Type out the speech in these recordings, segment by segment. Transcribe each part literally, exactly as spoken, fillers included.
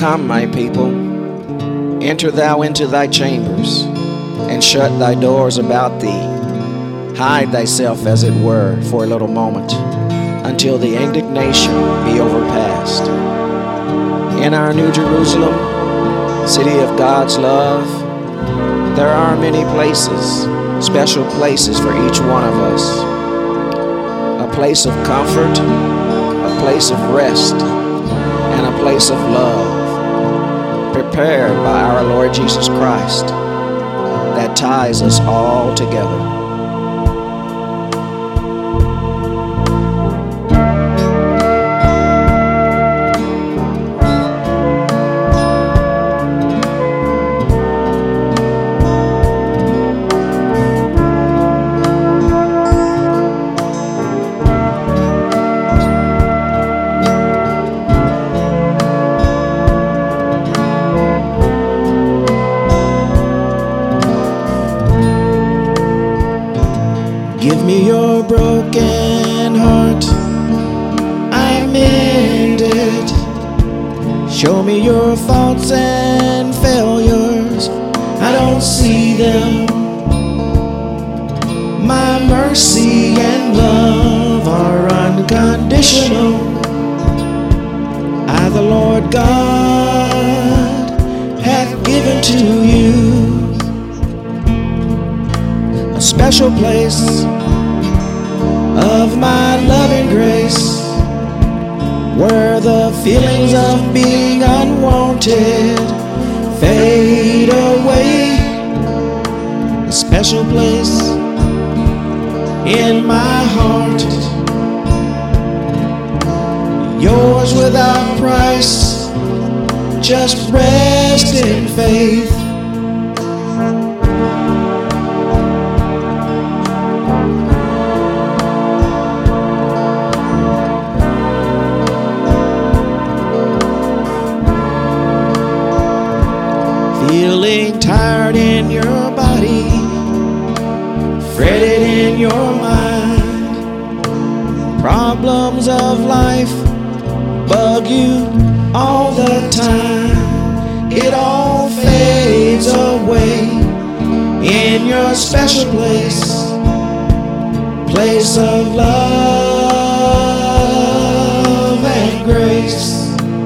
Come, my people, enter thou into thy chambers, and shut thy doors about thee. Hide thyself, as it were, for a little moment, until the indignation be overpast. In our New Jerusalem, city of God's love, there are many places, special places for each one of us. A place of comfort, a place of rest, and a place of love, prepared by our Lord Jesus Christ, that ties us all together. Give me your broken heart, I mend it. Show me your faults and failures, I don't see them. My mercy and love are unconditional. I, the Lord God, hath given to you a special place of my loving grace, where the feelings of being unwanted fade away. A special place in my heart, yours without price, just rest in faith. Feeling tired in your body, fretted in your mind, problems of life bug you all the time. It all fades away in your special place, place of love and grace.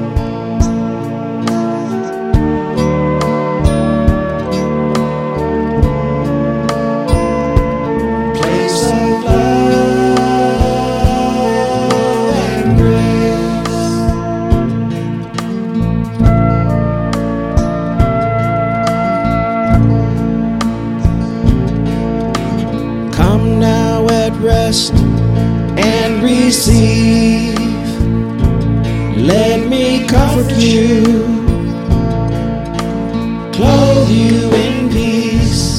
Come now at rest and receive. Let me comfort you, clothe you in peace.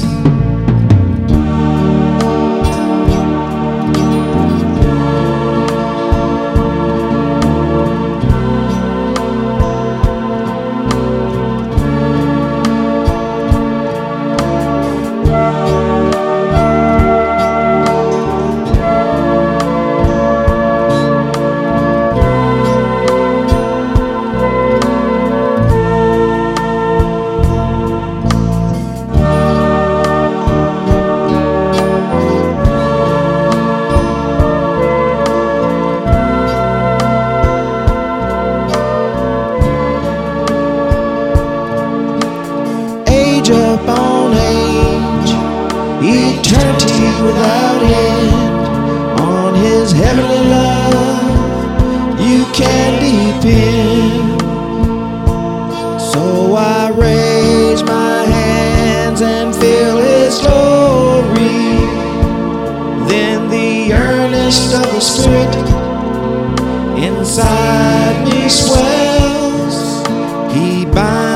Upon age, eternity without end, on his heavenly love you can depend. So I raise my hands and feel his glory, then the earnest of the Spirit inside me swells. He binds